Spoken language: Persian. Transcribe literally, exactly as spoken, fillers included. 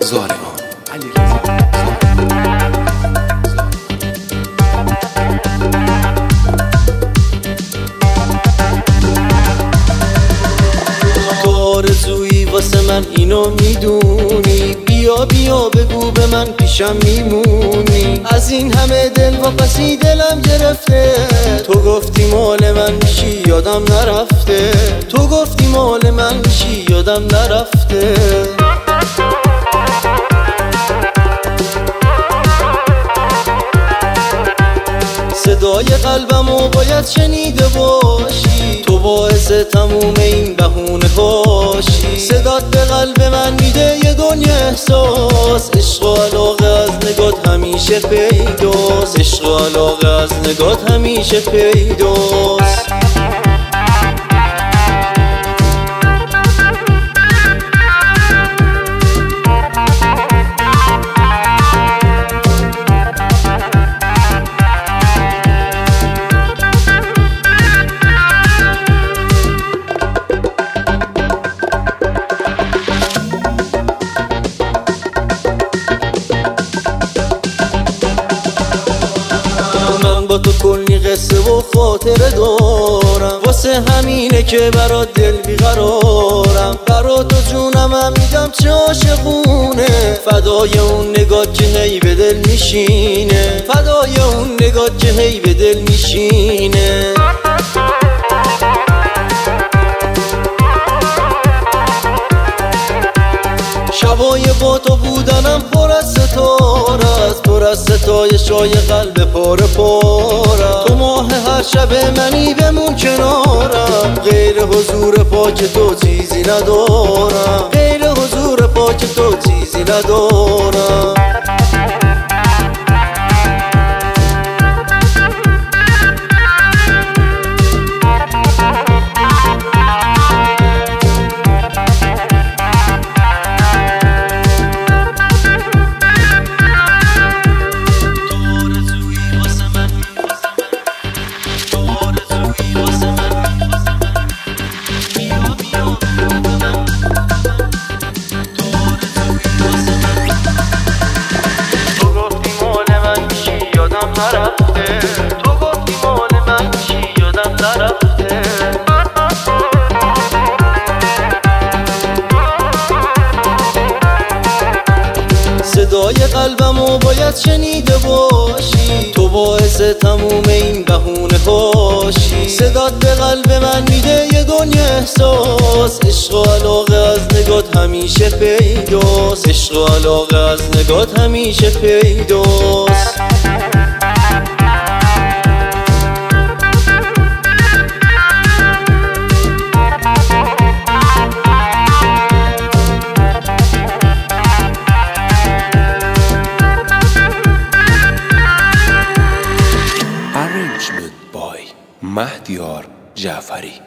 زارمان علیرضا آرزویی واسه من اینو میدونی، بیا بیا بگو به من پیشم میمونی. از این همه دل و پسی دلم گرفته، تو گفتی مال من میشی یادم نرفته، تو گفتی مال من میشی یادم نرفته. صدای قلبمو باید شنیده باشی، تو باعث تموم این بهونه هاشی. صدات به قلب من میده یه دنیا احساس، عشق و علاقه از نگات همیشه پیداست، عشق و علاقه از نگات همیشه پیداست. با تو کلی قصه و خاطره دارم، واسه همینه که برات دل بیقرارم. برا تو جونم هم میدم چه عاشقونه، فدای اون نگات که هی به دل میشینه، فدای اون نگات که هی به دل میشینه. شبای با تو بودنم پر از ستاره است، پر از ستایشای قلب پاره پاره. تو ماه هر شب منی بمون کنارم، غیر حضور پاک تو چیزی ندارم، غیر حضور پاک تو چیزی ندارم. نرفته، تو گفتی مال من میشی یادم نرفته. صدای قلبمو باید شنیده باشی، تو باعث تموم این بهونه هاشی. صدات به قلب من میده یه دنیا احساس، عشق و علاقه از نگات همیشه پیداست، عشق و علاقه از نگات همیشه پیداست. مهدیار جعفری.